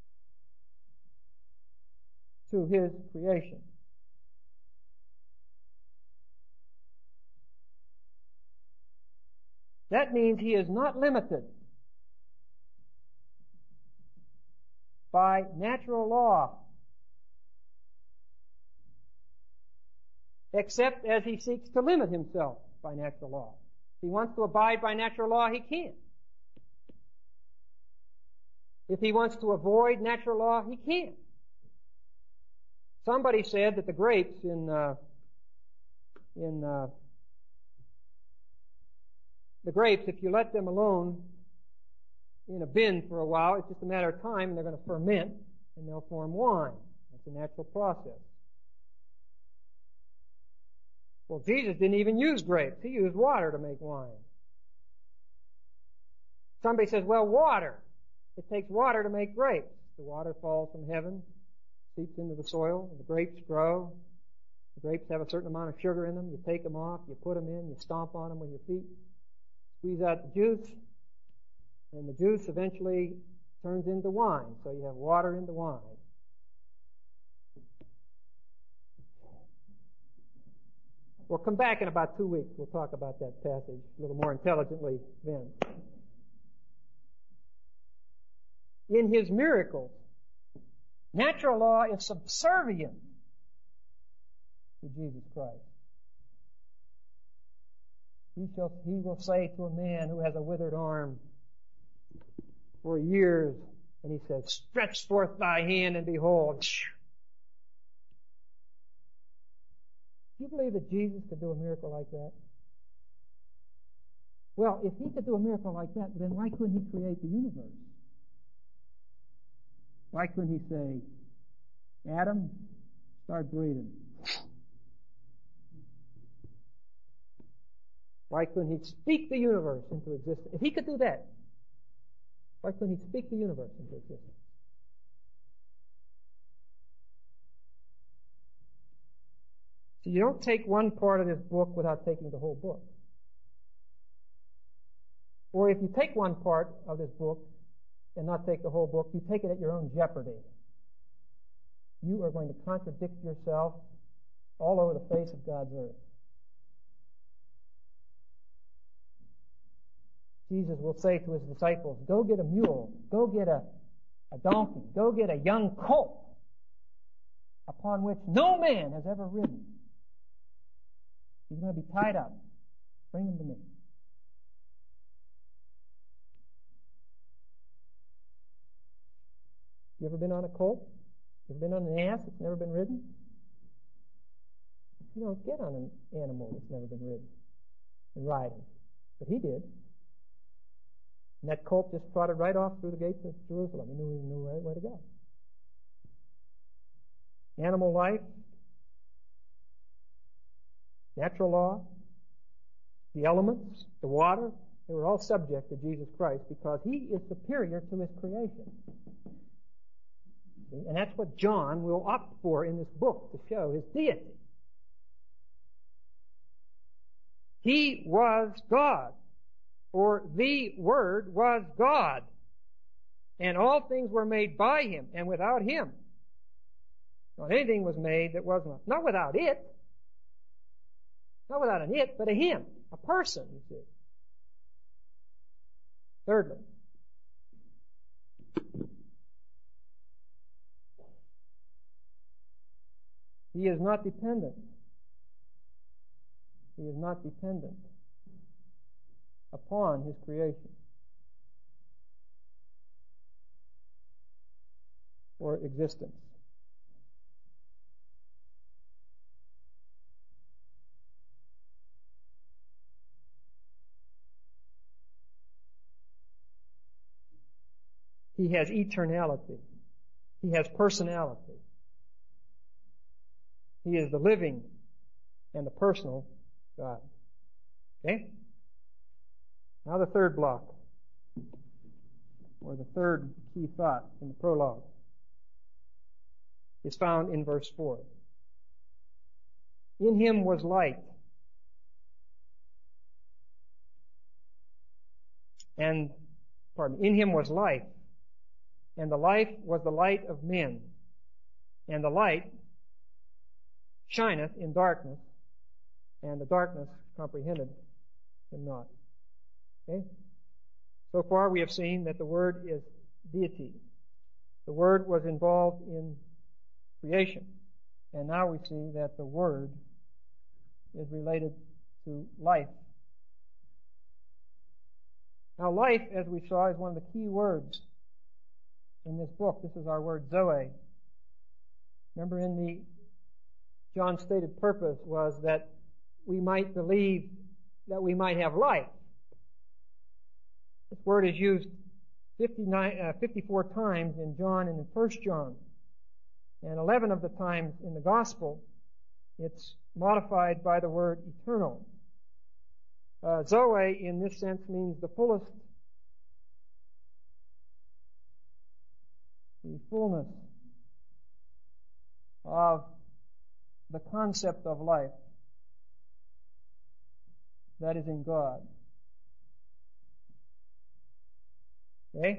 to his creation. That means he is not limited by natural law, except as he seeks to limit himself by natural law. If he wants to abide by natural law, he can. If he wants to avoid natural law, he can. Somebody said that the grapes in uh, in uh, the grapes, if you let them alone in a bin for a while, it's just a matter of time, and they're going to ferment, and they'll form wine. That's a natural process. Well, Jesus didn't even use grapes. He used water to make wine. Somebody says, well, water. It takes water to make grapes. The water falls from heaven, seeps into the soil, the grapes grow. The grapes have a certain amount of sugar in them. You take them off, you put them in, you stomp on them with your feet, squeeze out the juice, and the juice eventually turns into wine. So you have water into wine. We'll come back in about two weeks. We'll talk about that passage a little more intelligently then. In his miracles, natural law is subservient to Jesus Christ. He shall, he will say to a man who has a withered arm for years, and he says, stretch forth thy hand and behold. Do you believe that Jesus could do a miracle like that? Well, if he could do a miracle like that, then why couldn't he create the universe? Why couldn't he say, Adam, start breathing? Why couldn't he speak the universe into existence? If he could do that, why couldn't he speak the universe into existence? So you don't take one part of this book without taking the whole book. Or if you take one part of this book and not take the whole book, you take it at your own jeopardy. You are going to contradict yourself all over the face of God's earth. Jesus will say to his disciples, go get a mule, go get a, a donkey, go get a young colt upon which no man has ever ridden. He's going to be tied up. Bring him to me. You ever been on a colt? You ever been on an ass that's never been ridden? You don't get on an animal that's never been ridden and ride him. But he did. And that colt just trotted right off through the gates of Jerusalem. He knew he knew right where to go. Animal life, natural law, the elements, the water, they were all subject to Jesus Christ because he is superior to his creation. See? And that's what John will opt for in this book, to show his deity. He was God, or the Word was God, and all things were made by him, and without him not anything was made that was not. Not without it, not without an it, but a him, a person, you see. Thirdly, he is not dependent. He is not dependent upon his creation or existence. He has eternality. He has personality. He is the living and the personal God. Okay? Now the third block, or the third key thought in the prologue, is found in verse four. In him was light, and, pardon me, in him was life, and the life was the light of men, and the light shineth in darkness, and the darkness comprehended him not. Okay? So far we have seen that the Word is deity. The Word was involved in creation. And now we see that the Word is related to life. Now life, as we saw, is one of the key words in this book. This is our word Zoe. Remember, in the John's stated purpose was that we might believe that we might have life. This word is used fifty-nine, uh, fifty-four times in John and in First John. And eleven of the times in the Gospel, it's modified by the word eternal. Uh, Zoe, in this sense, means the fullest, the fullness of the concept of life that is in God. Okay?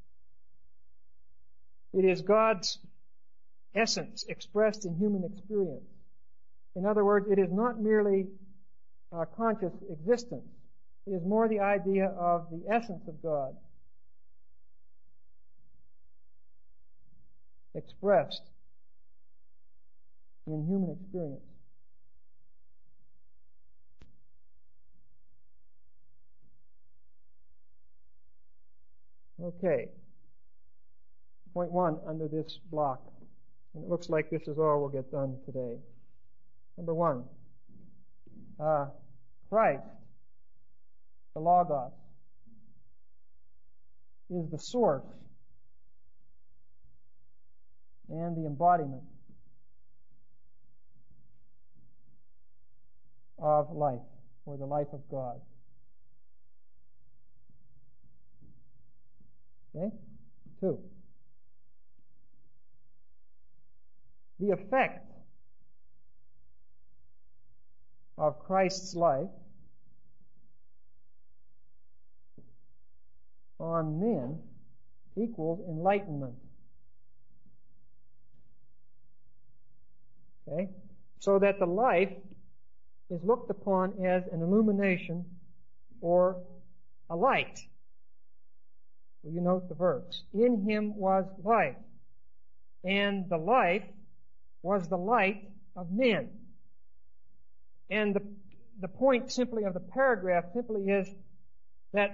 It is God's essence expressed in human experience. In other words, it is not merely a conscious existence. It is more the idea of the essence of God expressed in human experience. Okay. Point one under this block. And it looks like this is all we'll get done today. Number one. Uh, Christ, the Logos, is the source and the embodiment of life. or the life of God. Okay? Two. The effect of Christ's life on men equals enlightenment. Okay? So that the life is looked upon as an illumination or a light. Will you note the verse? In him was life, and the life was the light of men. And the, the point simply of the paragraph simply is that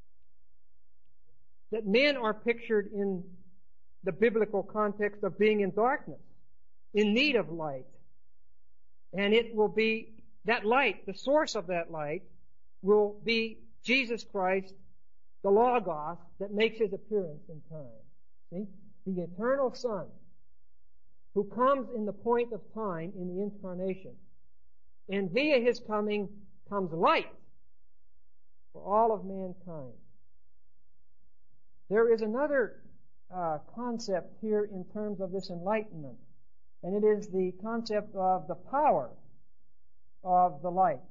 that men are pictured in the biblical context of being in darkness, in need of light. And it will be that light, the source of that light, will be Jesus Christ, the Logos, that makes his appearance in time. See? The eternal Son, who comes in the point of time in the incarnation. And via his coming comes light for all of mankind. There is another uh, concept here in terms of this enlightenment, and it is the concept of the power of the light.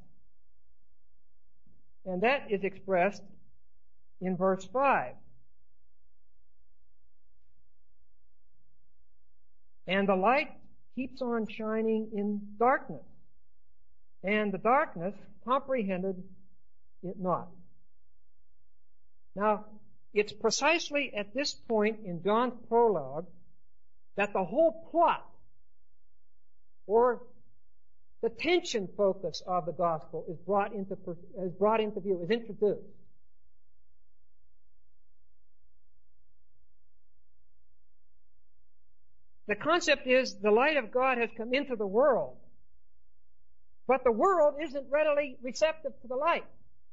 And that is expressed in verse five. And the light keeps on shining in darkness, and the darkness comprehended it not. Now, it's precisely at this point in John's prologue that the whole plot, or the tension focus of the gospel, is brought into is brought into view, is introduced. The concept is the light of God has come into the world, but the world isn't readily receptive to the light.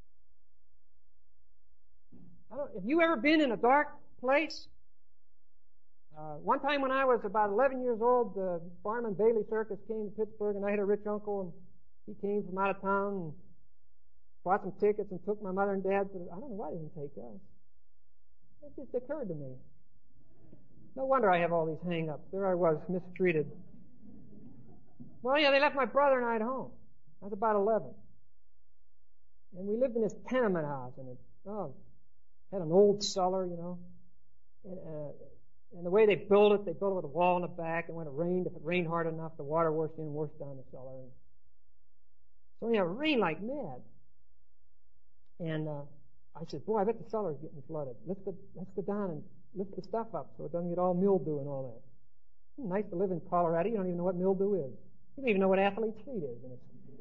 I don't, have you ever been in a dark place? Uh, one time when I was about eleven years old, the Barnum Bailey Circus came to Pittsburgh, and I had a rich uncle, and he came from out of town and bought some tickets and took my mother and dad. To the, I don't know why they didn't take us. It just occurred to me. No wonder I have all these hang-ups. There I was, mistreated. Well, yeah, they left my brother and I at home. I was about eleven. And we lived in this tenement house, and it oh, had an old cellar, you know. And, uh, and the way they built it, they built it with a wall in the back, and when it rained, if it rained hard enough, the water washed in and washed down the cellar. So, you know, it rained like mad. And uh, I said, boy, I bet the cellar's getting flooded. Let's go, let's go down and lift the stuff up so it doesn't get all mildew and all that. It's nice to live in Colorado. You don't even know what mildew is. You don't even know what athlete's feet is. And it's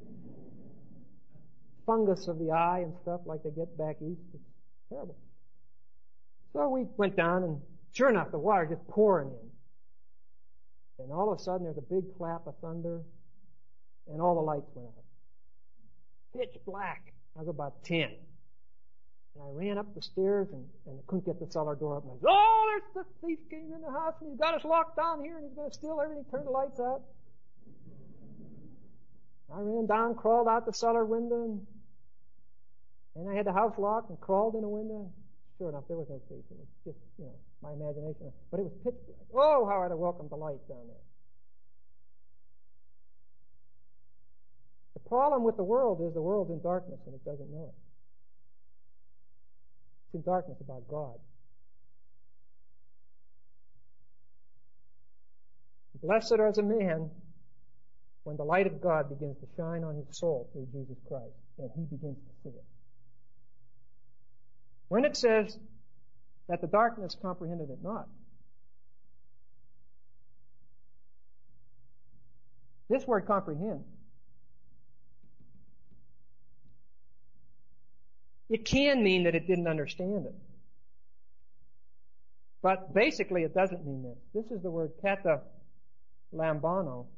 fungus of the eye and stuff like they get back east. It's terrible. So we went down, and sure enough, the water just pouring in. And all of a sudden, there's a big clap of thunder, and all the lights went out. Pitch black. I was about ten. And I ran up the stairs, and, and I couldn't get the cellar door open. I said, oh, there's the thief came in the house, and he's got us locked down here, and he's going to steal everything, turn the lights out. I ran down, crawled out the cellar window, and, and I had the house locked and crawled in the window. Sure enough, there was no thief. It was just, you know, my imagination. But it was pitch black. Oh, how I'd have welcomed the light down there. The problem with the world is the world's in darkness and it doesn't know it. It's in darkness about God. Blessed is a man when the light of God begins to shine on his soul through Jesus Christ, and he begins to see it. When it says that the darkness comprehended it not, this word comprehend, it can mean that it didn't understand it. But basically it doesn't mean this. This is the word kata lambano.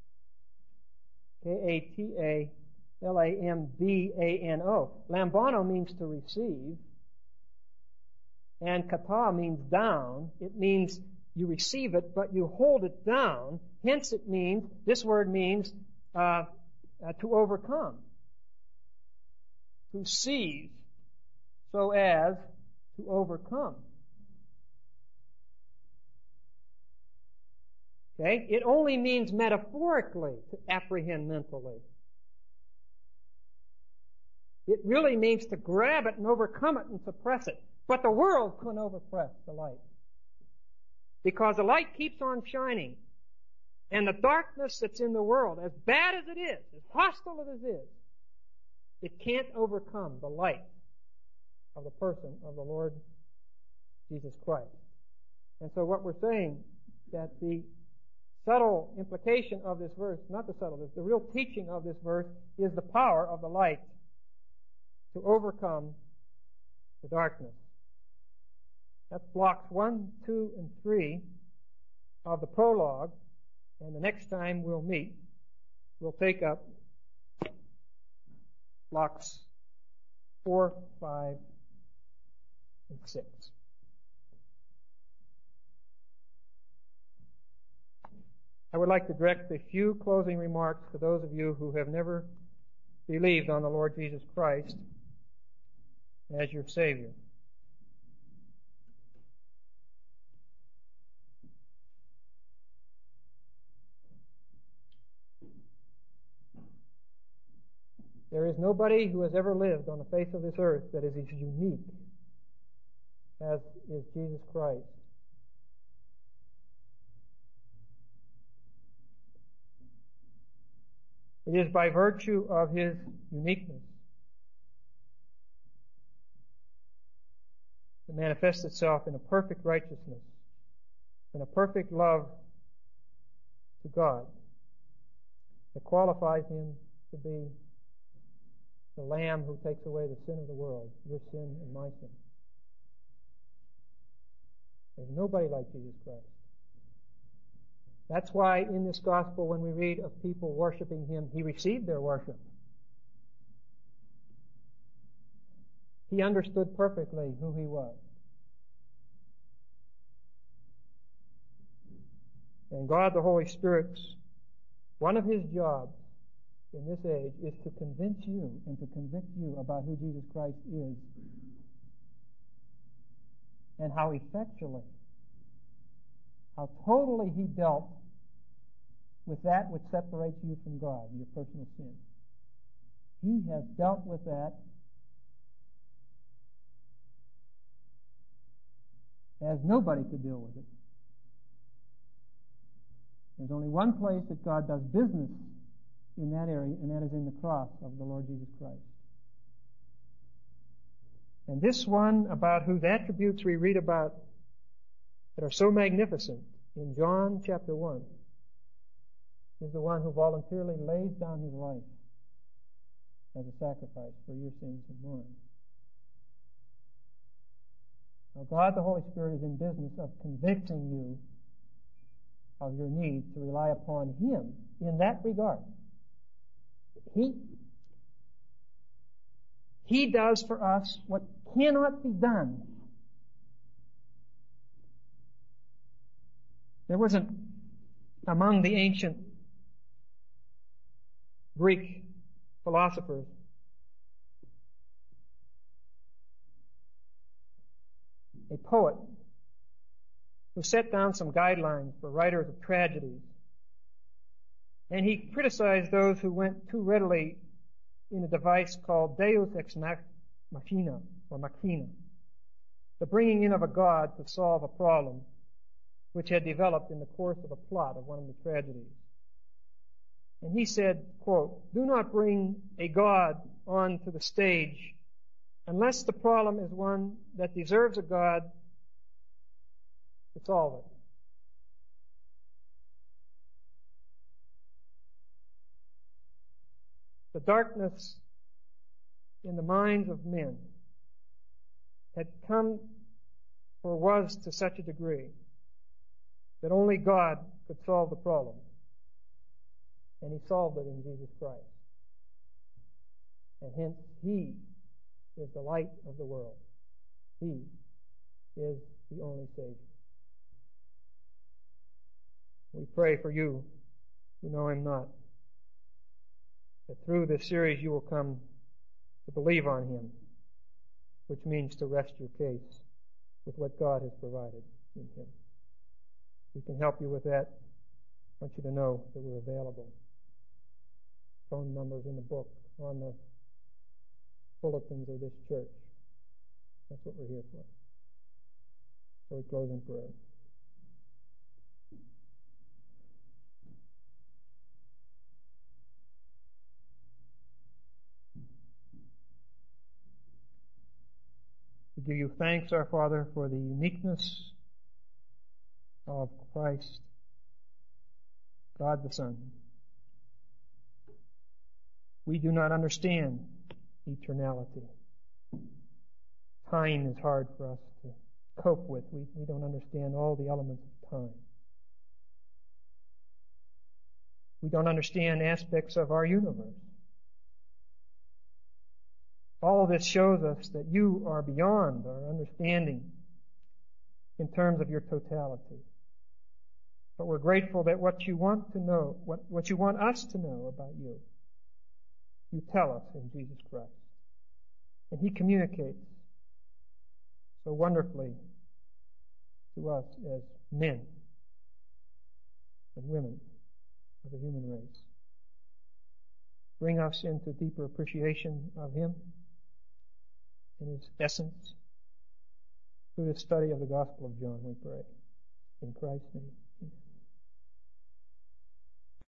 K A T A L A M B A N O. Lambano means to receive. And kata means down. It means you receive it, but you hold it down. Hence it means, this word means uh, uh, to overcome. to seize so as to overcome. Okay? It only means metaphorically to apprehend mentally. It really means to grab it and overcome it and suppress it. But the world couldn't overpress the light. Because the light keeps on shining. And the darkness that's in the world, as bad as it is, as hostile as it is, it can't overcome the light of the person of the Lord Jesus Christ. And so what we're saying, that the subtle implication of this verse, not the subtle, the real teaching of this verse is the power of the light to overcome the darkness. That's blocks one, two, and three of the prologue. And the next time we'll meet, we'll take up blocks four, five, and six. I would like to direct a few closing remarks to those of you who have never believed on the Lord Jesus Christ as your Savior. There is nobody who has ever lived on the face of this earth that is as unique as is Jesus Christ. It is by virtue of His uniqueness that manifests itself in a perfect righteousness, in a perfect love to God, that qualifies Him to be the Lamb who takes away the sin of the world, your sin and my sin. There's nobody like Jesus Christ. That's why in this gospel, when we read of people worshiping Him, He received their worship. He understood perfectly who He was. And God the Holy Spirit's, one of His jobs in this age is to convince you and to convict you about who Jesus Christ is and how effectually, how totally He dealt with that which separates you from God, your personal sin. He has dealt with that as nobody could deal with it. There's only one place that God does business in that area, and that is in the cross of the Lord Jesus Christ. And this one, about whose attributes we read about that are so magnificent in John chapter one, is the one who voluntarily lays down His life as a sacrifice for your sins and mine. Now, God the Holy Spirit is in business of convicting you of your need to rely upon Him in that regard. He, he does for us what cannot be done. There wasn't among the ancient Greek philosophers a poet who set down some guidelines for writers of tragedies. And he criticized those who went too readily in a device called Deus ex machina, or machina, the bringing in of a god to solve a problem which had developed in the course of a plot of one of the tragedies. And he said, quote, "Do not bring a god onto the stage unless the problem is one that deserves a god to solve it." The darkness in the minds of men had come or was to such a degree that only God could solve the problem. And He solved it in Jesus Christ. And hence, He is the light of the world. He is the only Savior. We pray for you who know Him not, that through this series you will come to believe on Him, which means to rest your case with what God has provided in Him. We can help you with that. I want you to know that we're available. Phone numbers in the book, on the bulletins of this church. That's what we're here for. So we close in prayer. We give you thanks, our Father, for the uniqueness of Christ, God the Son. We do not understand eternality. Time is hard for us to cope with. We, we don't understand all the elements of time. We don't understand aspects of our universe. All of this shows us that you are beyond our understanding in terms of your totality. But we're grateful that what you want to know, what, what you want us to know about you, you tell us in Jesus Christ. And He communicates so wonderfully to us as men and women of the human race. Bring us into deeper appreciation of Him in His essence through the study of the Gospel of John, we pray. In Christ's name.